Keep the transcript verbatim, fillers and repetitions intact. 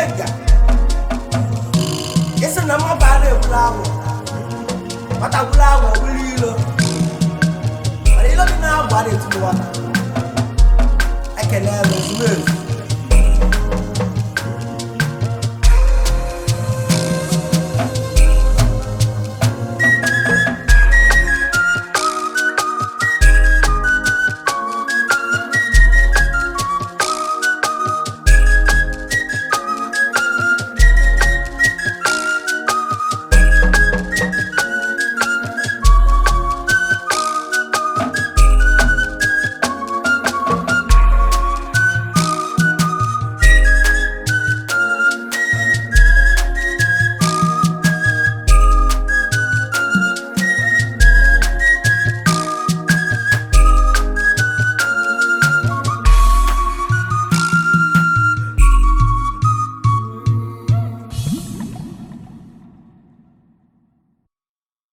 Omega. Yes, and I'm a bad flower. But I will have a will. But you look now, body to water. I can never move.